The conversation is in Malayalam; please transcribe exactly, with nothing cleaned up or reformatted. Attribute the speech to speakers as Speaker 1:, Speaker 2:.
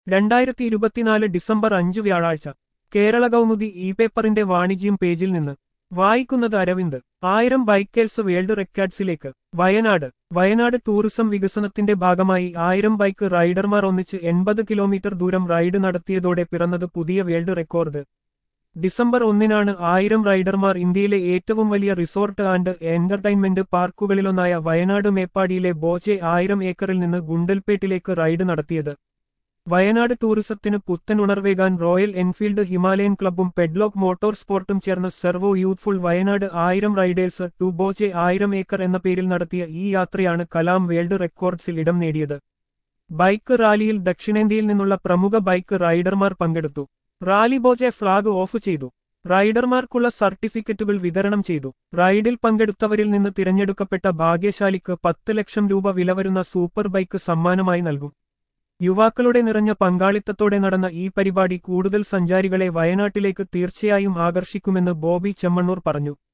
Speaker 1: രണ്ടായിരത്തി ഇരുപത്തിനാല് ഡിസംബർ അഞ്ച് വ്യാഴാഴ്ച കേരള കൗമുദി ഇ പേപ്പറിന്റെ വാണിജ്യം പേജിൽ നിന്ന് വായിക്കുന്നത് അരവിന്ദ്. ആയിരം ബൈക്കേഴ്സ് വേൾഡ് റെക്കോർഡ്സിലേക്ക്. വയനാട് വയനാട് ടൂറിസം വികസനത്തിന്റെ ഭാഗമായി ആയിരം ബൈക്ക് റൈഡർമാർ ഒന്നിച്ച് എൺപത് കിലോമീറ്റർ ദൂരം റൈഡ് നടത്തിയതോടെ പിറന്നത് പുതിയ വേൾഡ് റെക്കോർഡ്. ഡിസംബർ ഒന്നിനാണ് ആയിരം റൈഡർമാർ ഇന്ത്യയിലെ ഏറ്റവും വലിയ റിസോർട്ട് ആൻഡ് എന്റർടൈൻമെന്റ് പാർക്കുകളിലൊന്നായ വയനാട് മേപ്പാടിയിലെ ബോച്ചെ ആയിരം ഏക്കറിൽ നിന്ന് ഗുണ്ടൽപേട്ടിലേക്ക് റൈഡ് നടത്തിയത്. വയനാട് ടൂറിസത്തിന് പുത്തൻ ഉണർവേകാൻ റോയൽ എൻഫീൽഡ് ഹിമാലയൻ ക്ലബ്ബും പെഡ്ലോക്ക് മോട്ടോർ സ്പോർട്ടും ചേർന്ന് സെർവോ യൂത്ത്ഫുൾ വയനാട് ആയിരം റൈഡേഴ്സ് ടു ബോച്ചെ ആയിരം ഏക്കർ എന്ന പേരിൽ നടത്തിയ ഈ യാത്രയാണ് കലാം വേൾഡ് റെക്കോർഡ്സിൽ ഇടം നേടിയത്. ബൈക്ക് റാലിയിൽ ദക്ഷിണേന്ത്യയിൽ നിന്നുള്ള പ്രമുഖ ബൈക്ക് റൈഡർമാർ പങ്കെടുത്തു. റാലി ബോച്ചെ ഫ്ളാഗ് ഓഫ് ചെയ്തു. റൈഡർമാർക്കുള്ള സർട്ടിഫിക്കറ്റുകൾ വിതരണം ചെയ്തു. റൈഡിൽ പങ്കെടുത്തവരിൽ നിന്ന് തിരഞ്ഞെടുക്കപ്പെട്ട ഭാഗ്യശാലിക്ക് പത്ത് ലക്ഷം രൂപ വില വരുന്ന സൂപ്പർ ബൈക്ക് സമ്മാനമായി നൽകും. യുവാക്കളുടെ നിറഞ്ഞ പങ്കാളിത്തത്തോടെ നടന്ന ഈ പരിപാടി കൂടുതൽ സഞ്ചാരികളെ വയനാട്ടിലേക്ക് തീർച്ചയായും ആകർഷിക്കുമെന്ന് ബോബി ചെമ്മണ്ണൂർ പറഞ്ഞു.